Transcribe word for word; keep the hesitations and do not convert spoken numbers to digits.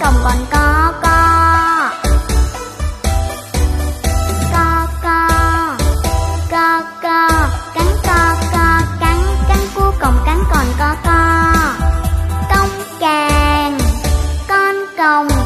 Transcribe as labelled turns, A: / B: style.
A: còng còn co co. Co co, co co, cắn co co, cắn cắn cua còng cắn còn co co. Cong càng, con còng